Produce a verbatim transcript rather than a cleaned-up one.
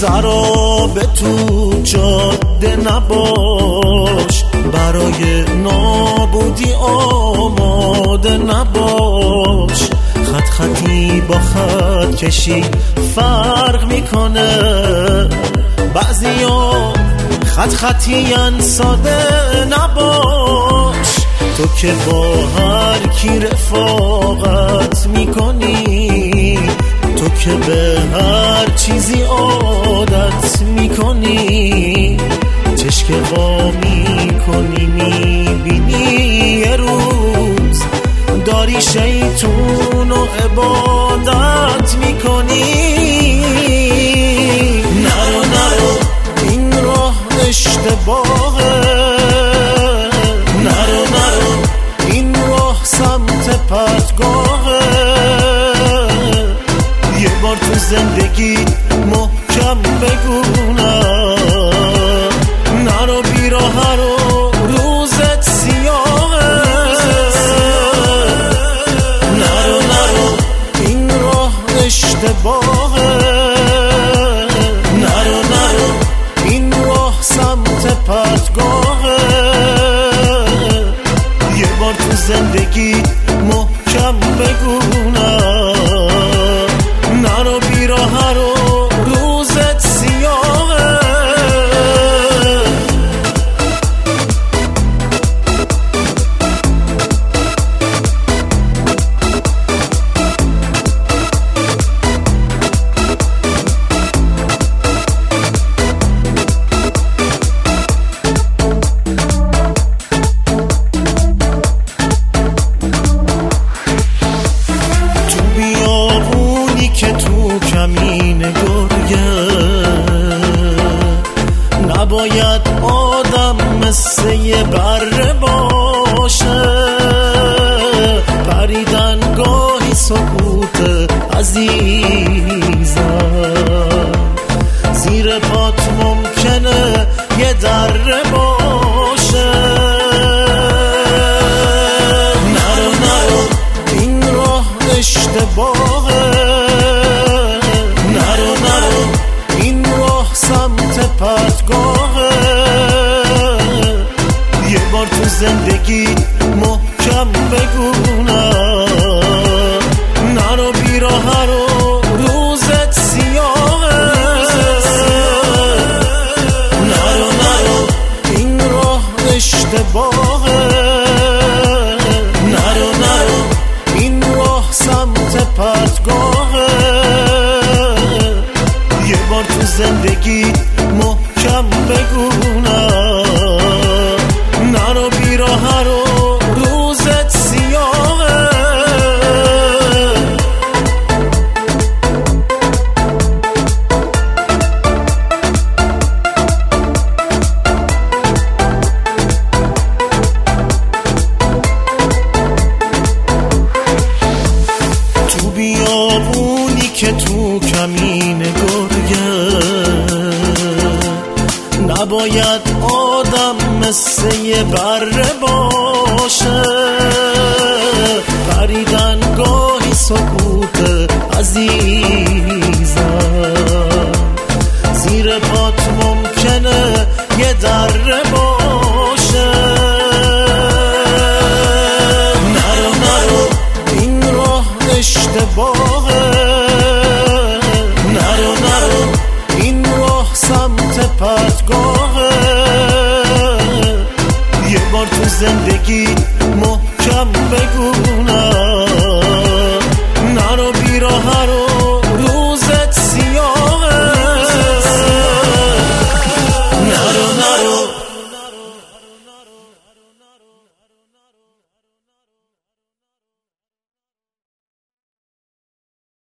سراب تو جاده نباش، برای نابودی آماده نباش. خط خطی با خط کشی فرق میکنه، بعضیا خط خطیان ساده نباش. تو که با هر کی رفاقت میکنی، تو که به هر چیزی عادت میکنی، چشک وا میکنی میبینی یه روز داری شیطون و عبادت میکنی. نرو نرو این راه اشتباهه، نرو نرو این راه سمت پرتگاهه. یه بار تو زندگی محکم بگونم، نرو بیراه رو روزت سیاهه. نرو نرو این راه اشتباهه، نرو نرو این راه سمت پرتگاهه. یه بار تو زندگی محکم بگونم، نرو بیراه رو روزت سیاهه. نباید آدم مثل یه بره باشه، پریدن گاهی سکوت عزیزم، زیر پات ممکنه یه دره باشه. نرو نرو این راه اشتباهه، نرو نرو این راه سمت پرتگاهه. یه بار تو زندگی محکم بگونم، نرو بیراه رو روزت سیاهه. نرو نرو این راه اشتباهه، نرو نرو این راه سمت پرتگاهه. یه بار تو زندگی محکم بگونم، نرو بیراه رو روزت سیاهه. تو بیابونی که تو کمین گرگه، نباید آدم مثل یه بره باشه، پریدن گاهی سکوت عزیز